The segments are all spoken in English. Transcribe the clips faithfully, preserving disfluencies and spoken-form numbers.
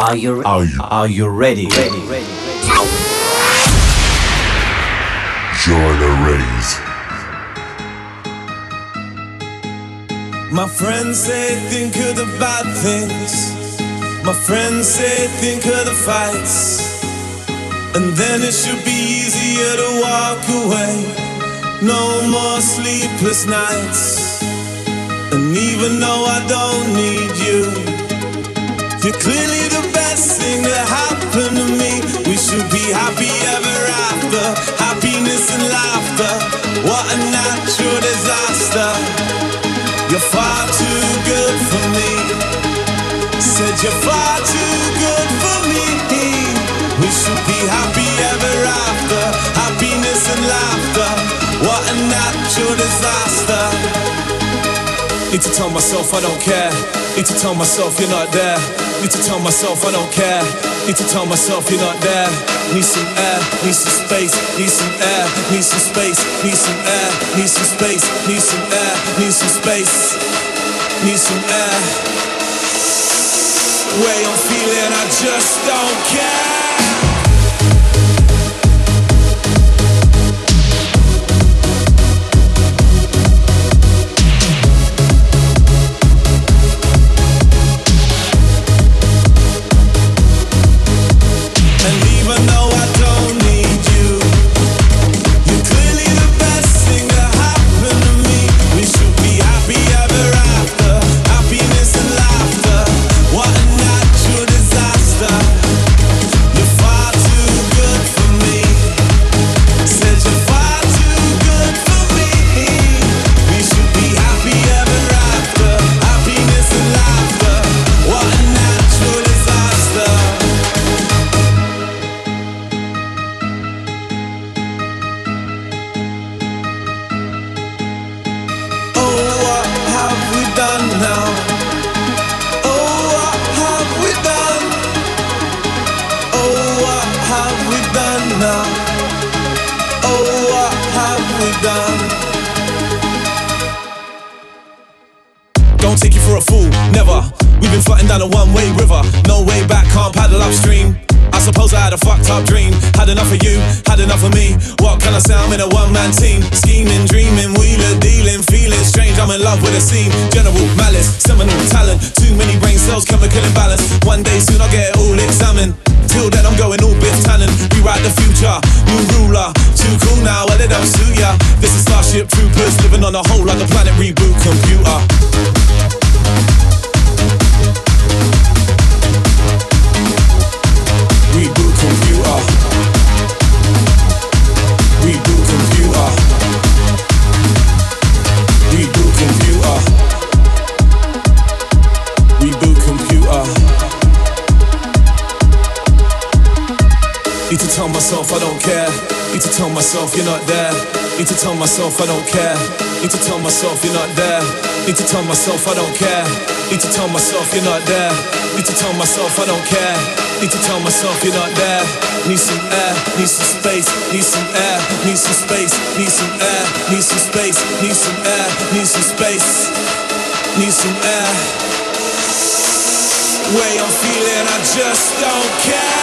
Are you are you are you ready? Ready, ready, ready. Join the race. My friends say think of the bad things. My friends say think of the fights. And then it should be easier to walk away. No more sleepless nights. And even though I don't need you, you're clearly the best thing that happened to me. We should be happy ever after. Happiness and laughter. What a natural disaster. You're far too good for me. Said you're far too good for me. We should be happy ever after. Happiness and laughter. What a natural disaster. Need to tell myself I don't care. Need to tell myself you're not there. Need to tell myself I don't care. Need to tell myself you're not there. Need some air, need some space, need some air, need some space, need some air, need some space, need some air, need some space, need some air. Way I'm feeling, I just don't care. Down a one-way river, no way back, can't paddle upstream. I suppose I had a fucked up dream. Had enough of you, had enough of me. What can I say, I'm in a one-man team. Scheming, dreaming, wheeler, dealing, feeling strange. I'm in love with a scene. General malice, seminal talent. Too many brain cells, chemical imbalance. One day soon I'll get it all examined. Till then I'm going all Biff Tannen. Rewrite the future, new ruler. Too cool now, well it don't suit ya. This is Starship Troopers, living on a whole like a planet reboot computer. Reboot computer. Reboot computer. Reboot computer. Reboot computer. Need to tell myself I don't care. Need to tell myself you're not there. Need to tell myself I don't care. Need to tell myself you're not there. Need to tell myself I don't care. Need to tell myself you're not there. Need to tell myself I don't care. Need to tell myself you're not there. Need some air, need some space, need some air, need some space, need some air, need some space, need some air, need some space, need some air. Way I'm feeling, I just don't care.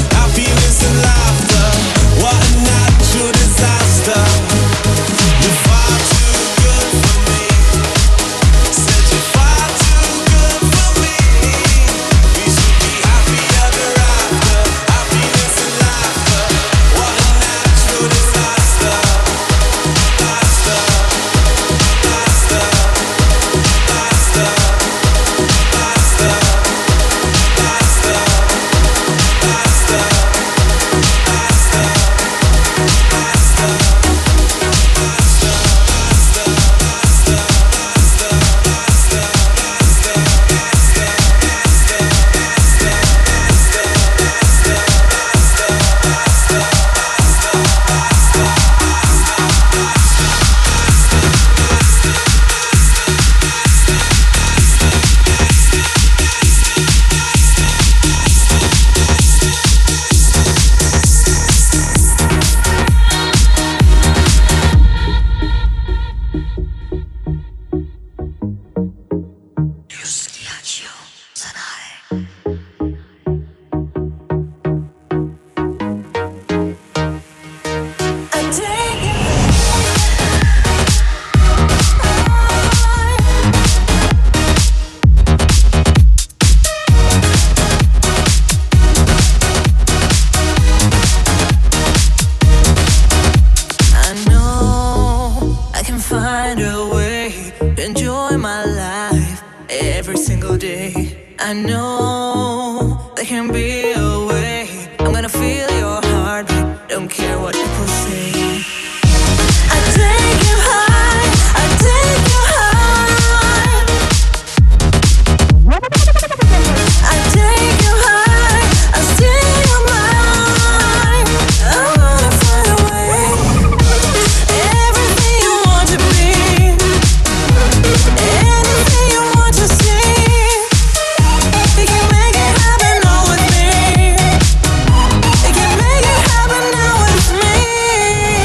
Disaster. I know there can be a way. I'm gonna feel your heartbeat, don't care what people say. I take you high, I take you high. I take you high, I steal your mind. I wanna fly away. Everything you want to be, anything you want to see. You can make it happen now with me. You can make it happen now with me.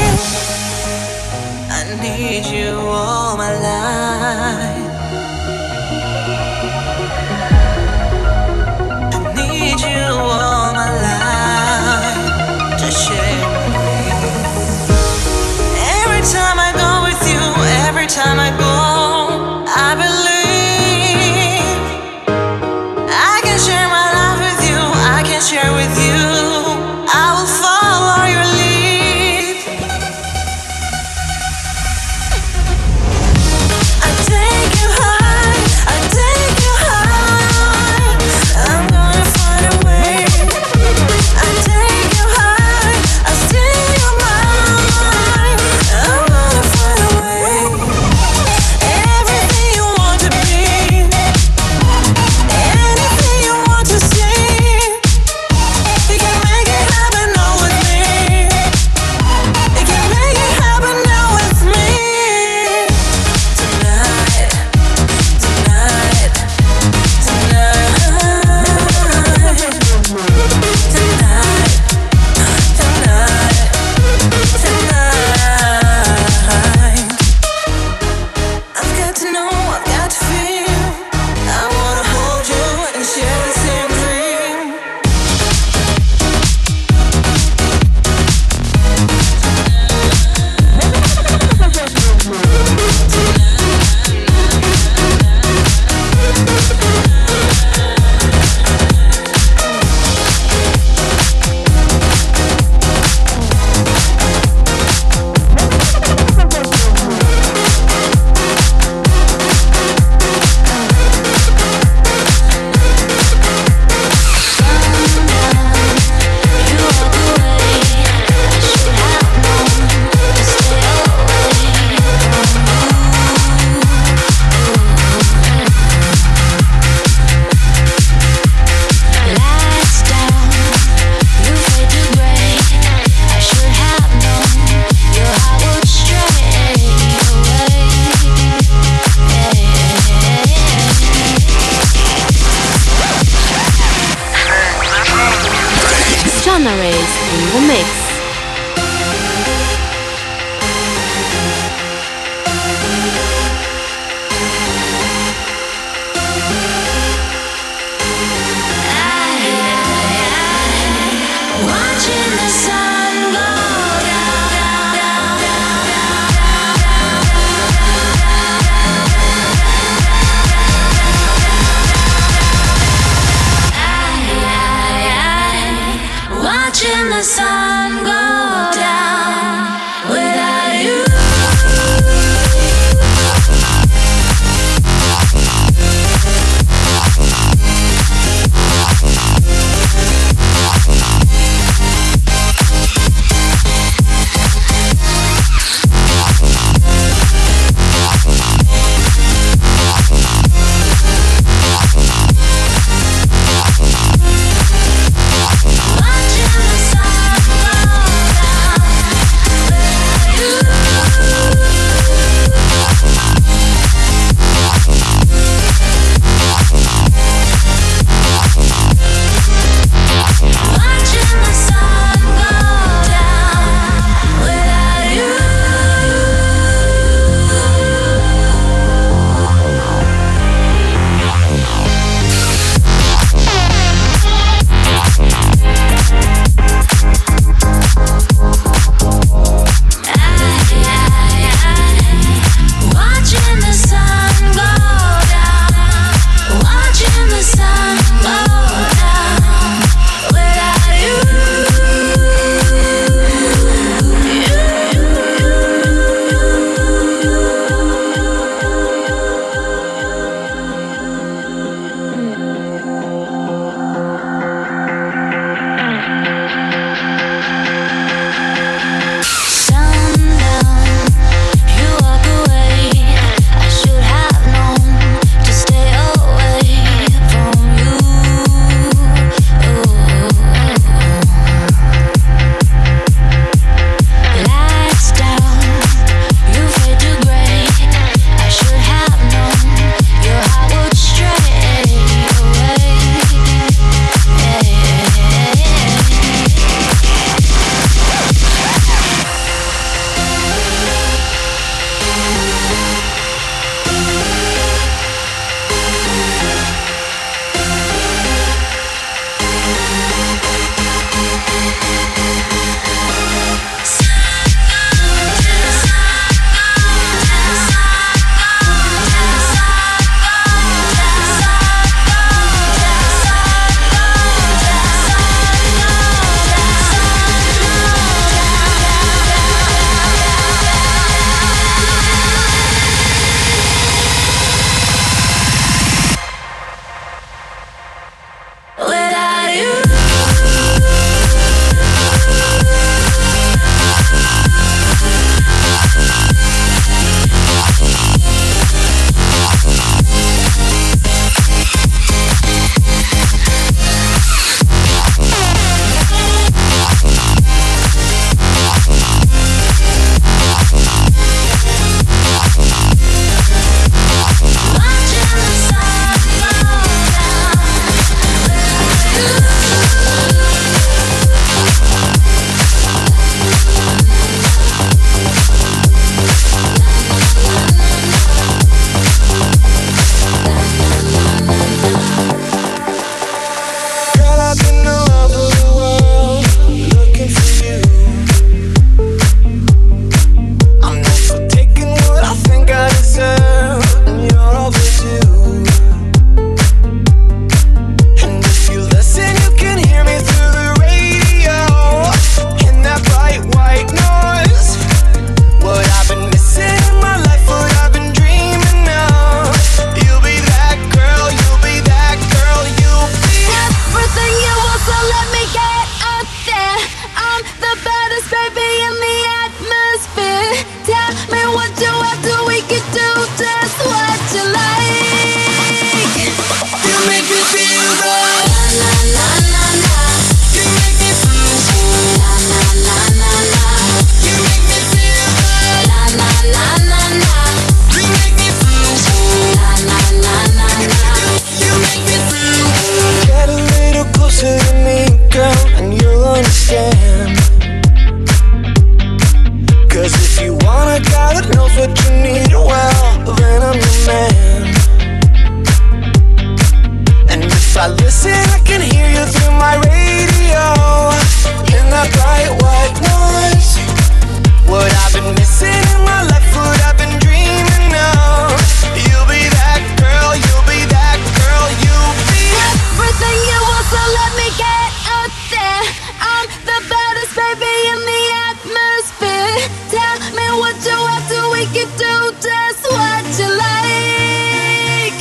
to my radio in that bright white noise. What I've been missing in my life, what I've been dreaming of. You'll be that girl, you'll be that girl, you'll be everything you want, so let me get out there. I'm the baddest baby in the atmosphere. Tell me what you want so we can do just what you like.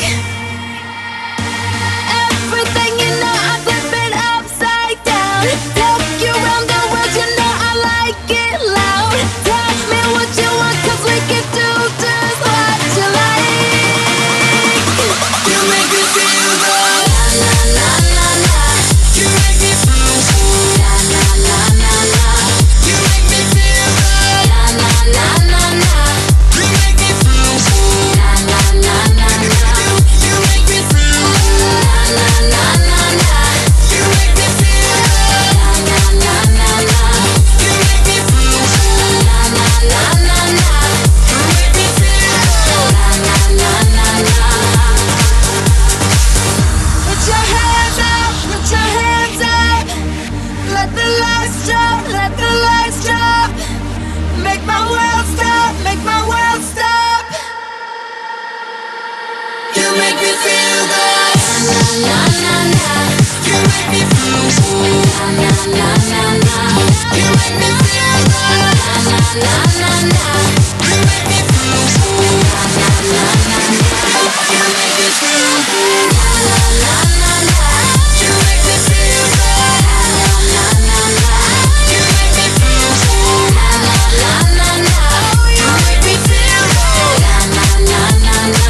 Everything you know, I flip it upside down. Take you round the world, you know I like it loud. Tell me what you want, cause we can do just what you like. You make me feel good. La la la la. You make me feel good. La la la la la. You make me feel good. La la la la la. You make me feel good. La la la la la. You make me feel good. La la la la la. You make me feel good. La la la la la. You make me feel good. La la la la la. You make me feel good. La la la la la. Put your hands up, put your hands up. Let the lights drop, let the lights drop. Make my world stop, make my world stop. You make me feel good. La la la la. You make me feel good. La la la la la. You make me feel good. La la la la. You make me feel good. La la la la la. You make me feel good. La la la la. You make me feel good. La la la la. You make me feel good. La la la la la. You make me feel good. La la la la la.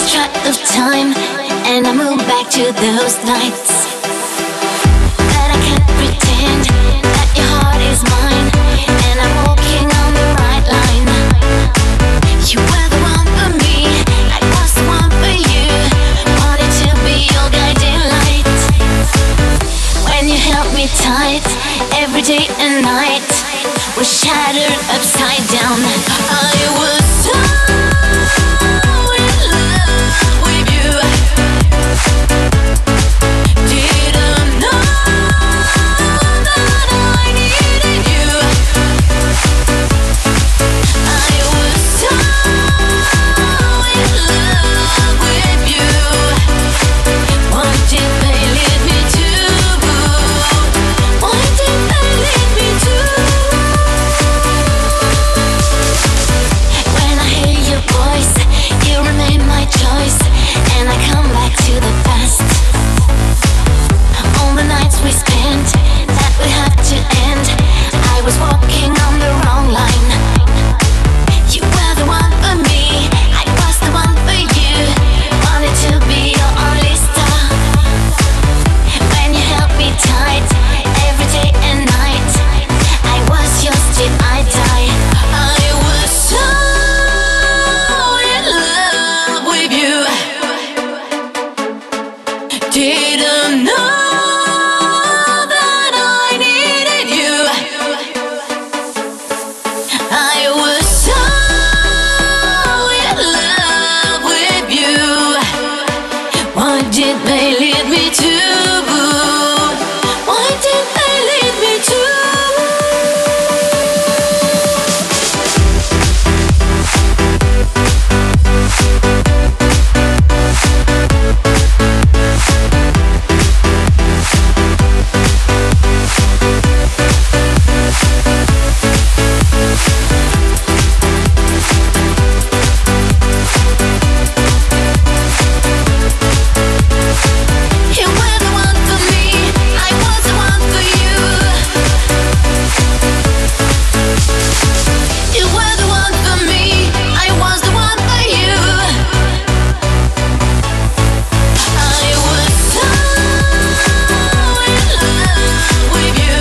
track of time, and I move back to those nights. But I can't pretend that your heart is mine, and I'm walking on the right line. You were the one for me, I was the one for you. Wanted to be your guiding light. When you held me tight, every day and night was shattered upside down. I was so in love with you. Didn't know that I needed you. I was so in love with you. Why did they lead me to? Why did they lead me to? When I hear your voice, you remain my choice, and I come back to the past. All the nights we spent that we had to end, I was walking on the wrong line. You were the one for me, I was the one for you. Wanted to be your only star. When you held me tight, every day and night, I was yours till I die. I was so in love with you. Didn't know that I needed you. I was so in love with you. Why did they lead me to? Why did they lead me to? You were the one for me, I was the one for you. You were the one for me, I was the one for you. I was so in love with you.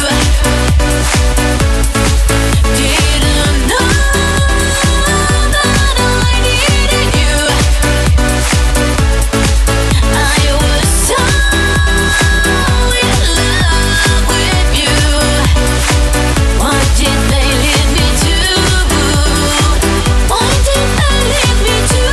Didn't know that I needed you. I was so in love with you. Why did they lead me to? Why did they lead me to?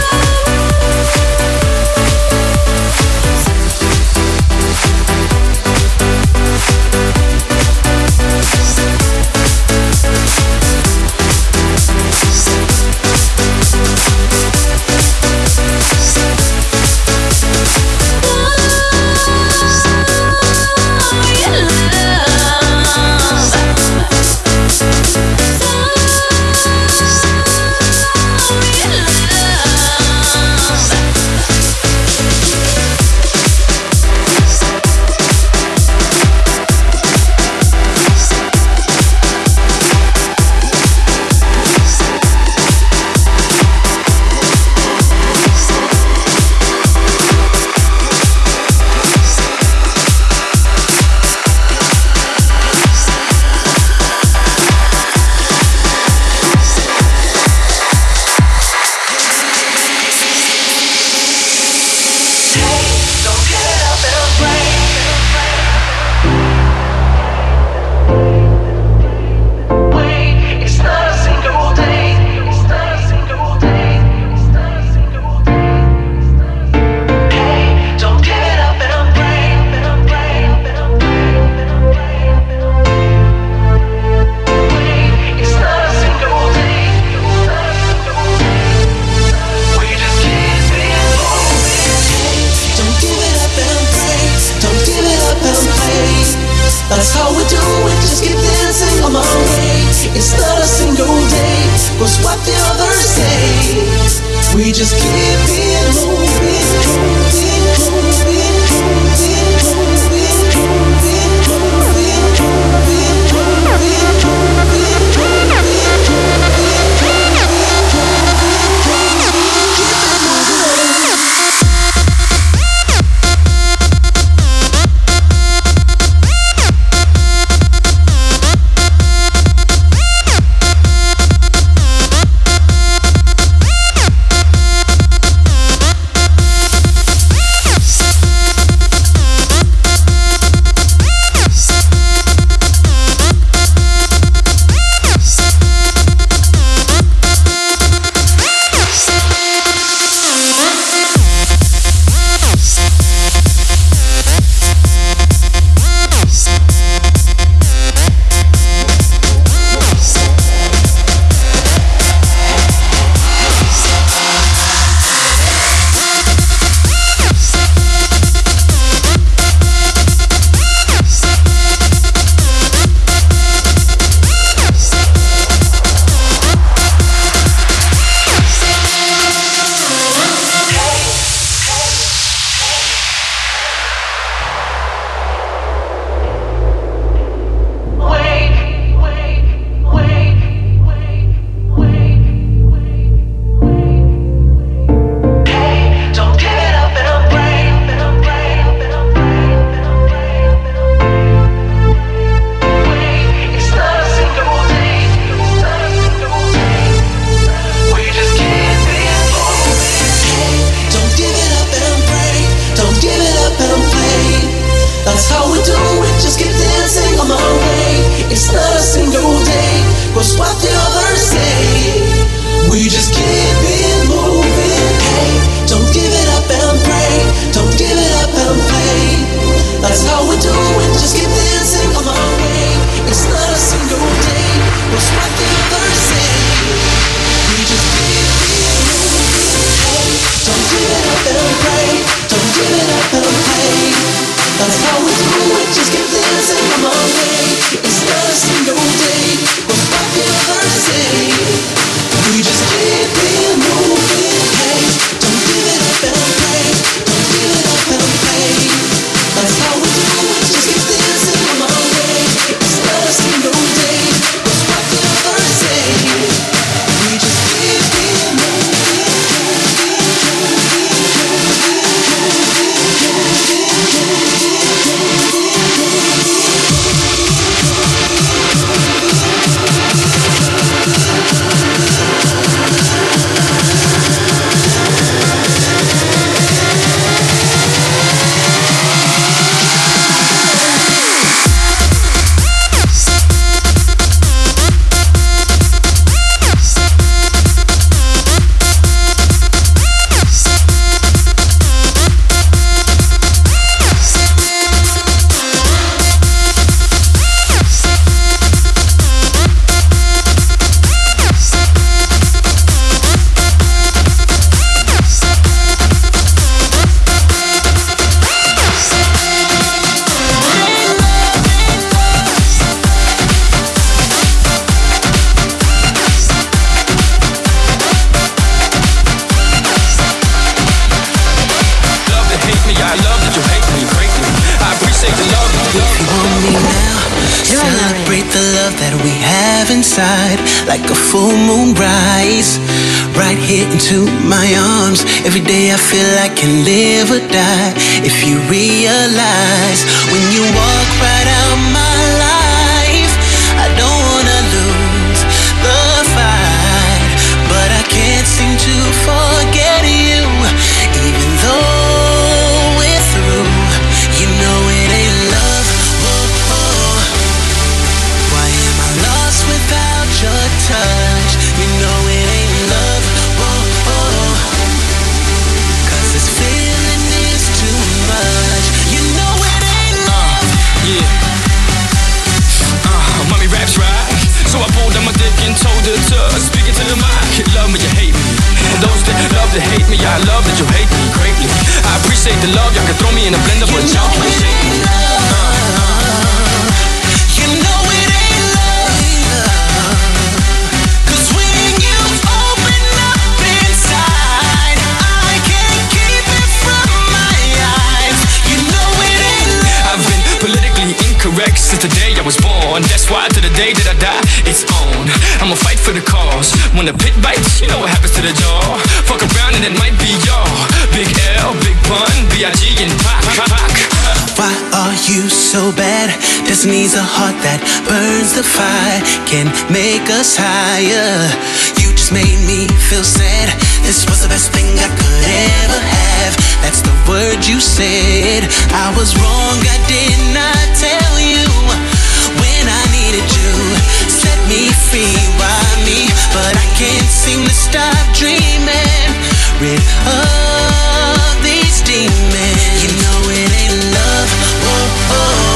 That's how we do it, just keep dancing on my way. It's not a single day, was what the others say. We just keep it moving, moving, moving, moving, moving, moving, moving, moving, moving, moving, moving, moving. how we do it, just keep dancing on my way. It's not a single day, cause what the others say. We just keep it moving, hey. Don't give it up and pray, don't give it up and play. That's how we do it, just keep dancing on my way. It's not a single day, cause what the others say. We just keep it moving, hey. Don't give it up and pray, don't give it up and play. That's how we do it, just keep dancing on my way. It's not a single day, cause what the others say. We just keep it moving, hey. Don't give it up and pray, don't give it up and play. That's how we do it, just keep dancing on my way. It's not a single day, cause what the others say. We just keep it moving. Inside, like a full moon rise, right here into my arms. Every day I feel I can live or die. If you realize when you walk right out my life, I don't wanna lose the fight, but I can't seem to forget you. Even though we're through, you know it ain't love. Whoa, whoa. Why am I lost without your touch? You know it ain't love. Whoa, whoa. Cause this feeling is too much. You know it ain't love. Uh, yeah. Uh, mommy raps right. So I pulled on my dick and told her to speak into the mic. Love me, you hate me. Those that love to hate me, I love that you hate me greatly. I appreciate the love, y'all can throw me in a blender, but y'all can't shake me. Uh, uh. You know it ain't love. Cause when you open up inside, I can't keep it from my eyes. You know it ain't love. I've been politically incorrect since the day I was born. That's why to the day that I die, it's on. I'ma fight for the cause. When the pit bites, you know what happens to the jaw. Fuck around and it might be y'all. Big L, Big Pun, B I G and Pac, Pac. Why are you so bad? Destiny's a heart that burns the fire, can make us higher. You just made me feel sad. This was the best thing I could ever have. That's the word you said. I was wrong, I did not tell you when I needed you. Set me free, why me? But I can't seem to stop dreaming. Rid of these demons. You know it ain't love. Whoa, whoa.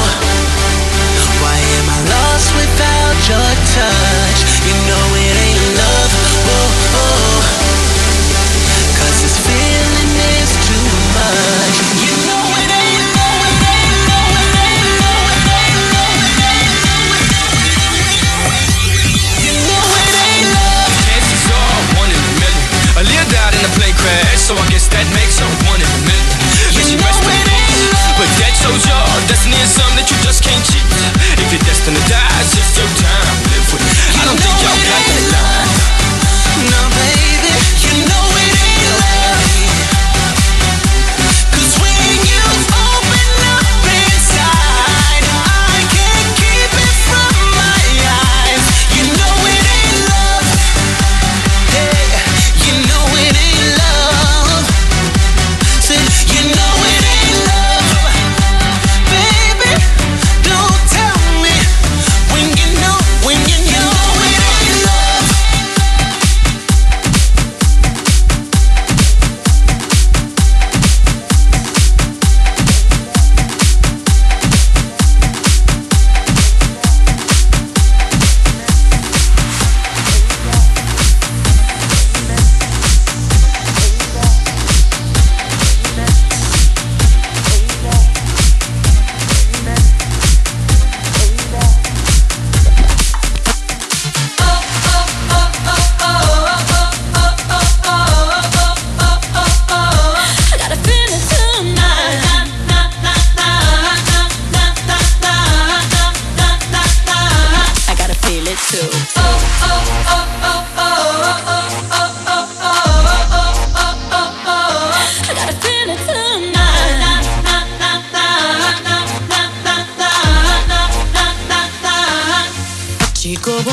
Why am I lost without your touch? You know it ain't love. Whoa, whoa. Cause this feeling is too much. You know it ain't love. It ain't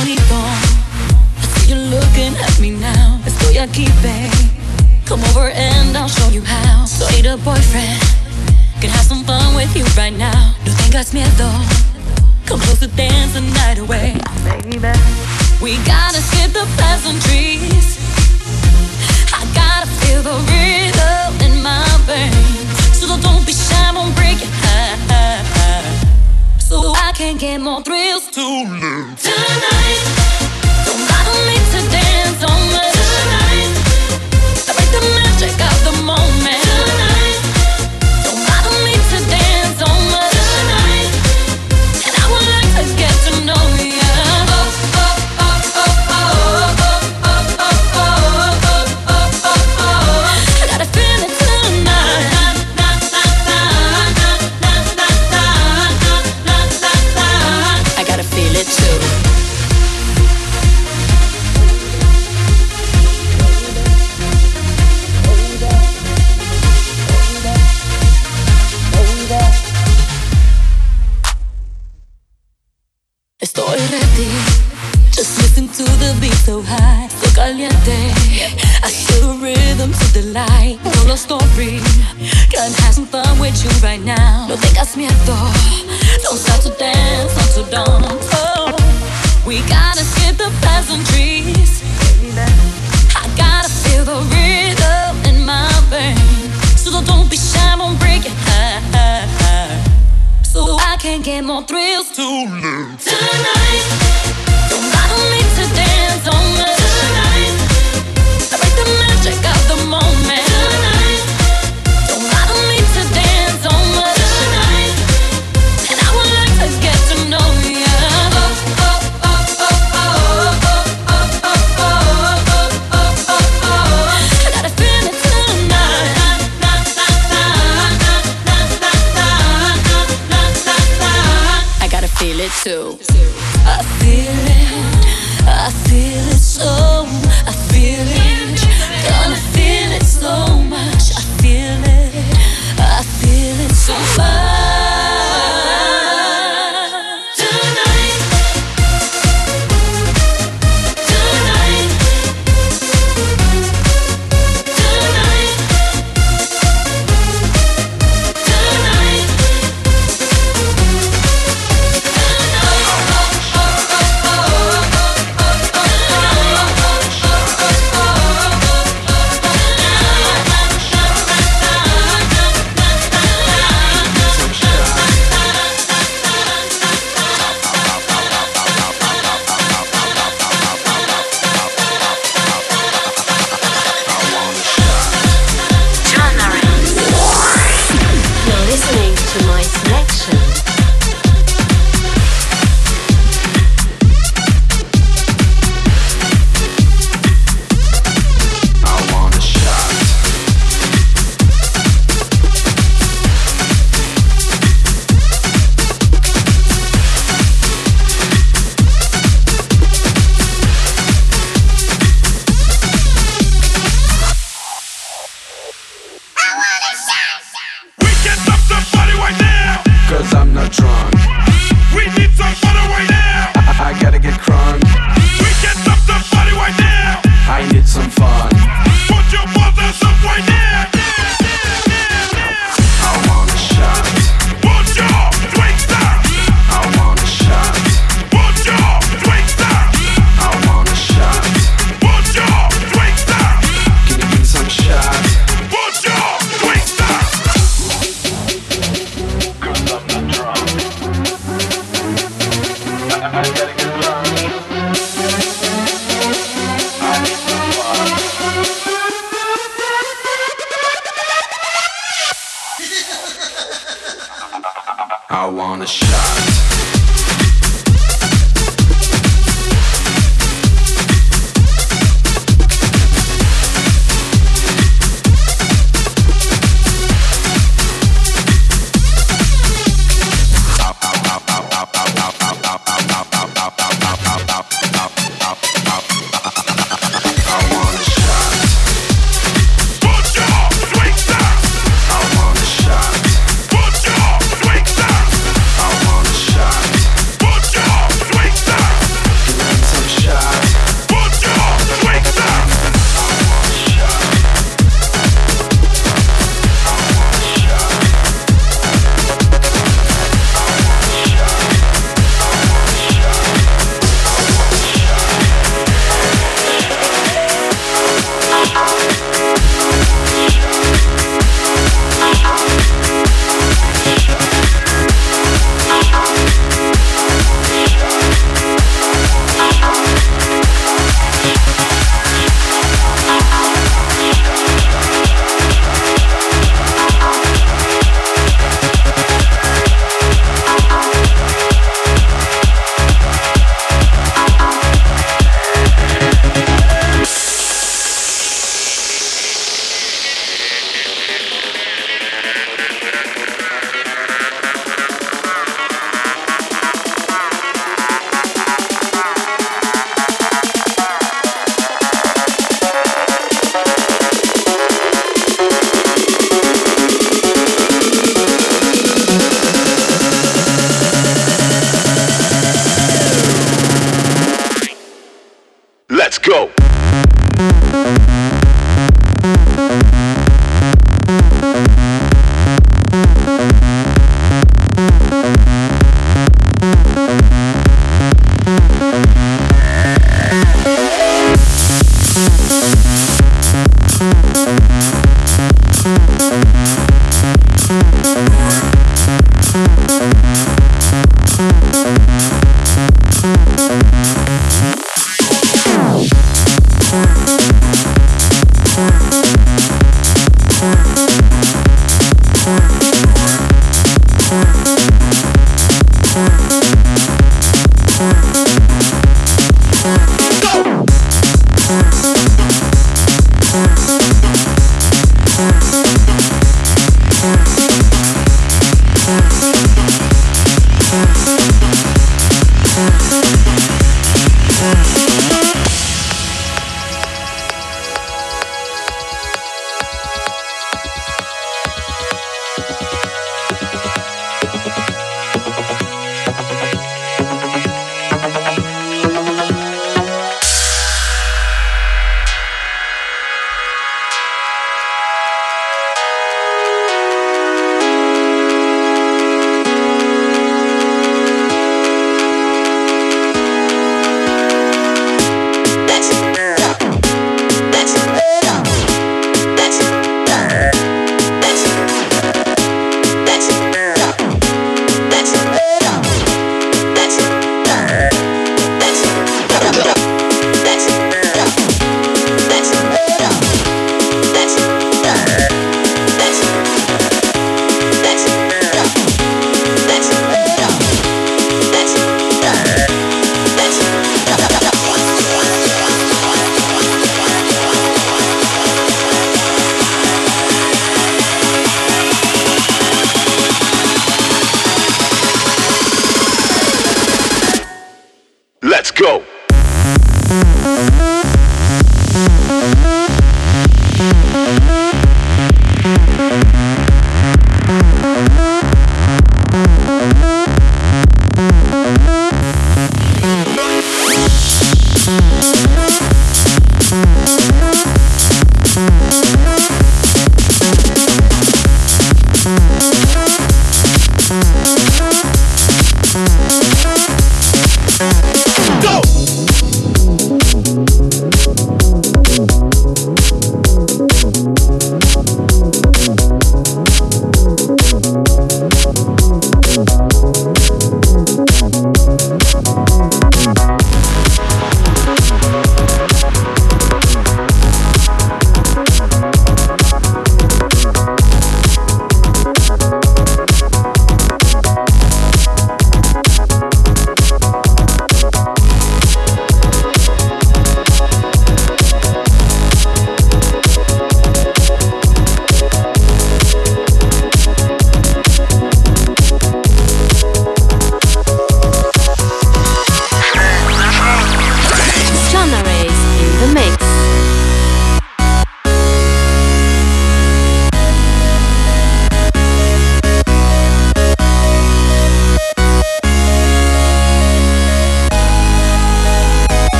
bonito. I see you looking at me now. Estoy aquí, babe. Come over and I'll show you how. Soy the boyfriend. Can have some fun with you right now. No tengas miedo. Come close to dance the night away, baby. We gotta skip the pleasantries. I gotta feel the rhythm in my veins. So don't be shy, won't break your heart. So I can get more thrills tonight. Tonight, don't bother me to dance on me tonight. Break the magic of the moment tonight. Don't bother me to dance on me tonight. And I would like to get to know you. Estoy ready. Just listen to the beat so high, so caliente. I feel the rhythm to the light. Know the story. Can have some fun with you right now. No tengas miedo. Don't stop to dance until dawn. Oh, we gotta skip the pleasantries. I gotta feel the rhythm in my veins. So don't be shy, won't break your heart. So I can get more thrills tonight. Tonight, don't bother me to dance on me tonight. Break the magic of the moment tonight. Don't bother me to dance on me tonight. And I would like to get to know you. Oh, oh, oh, oh, oh, oh, oh, oh, oh, oh, oh, oh. I gotta feel it tonight. I gotta feel it too. I feel it, I feel it so, I feel it, gonna feel it so much. I feel it, I feel it so much. Tonight, tonight, tonight, tonight. You're listening to my selection. I want a shot. We can stop somebody right now. Cause I'm not drunk. We need somebody right now. I, I gotta get crunk. We can stop somebody right now. I need some fun. Put your brothers up right now. I want a shot. Put your drinks down. I want a shot. Put your drinks down. I want a shot. Put your drinks down. Can you give me some shot? Put your drinks down. Cause I'm not drunk. I, I gotta get drunk. I need some fun. I want a shot. Put your drinks down. I want a shot. Let's go. Go!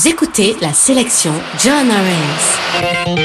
Vous écoutez la sélection Joanna Reigns.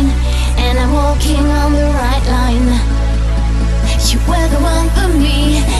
You were the one for me.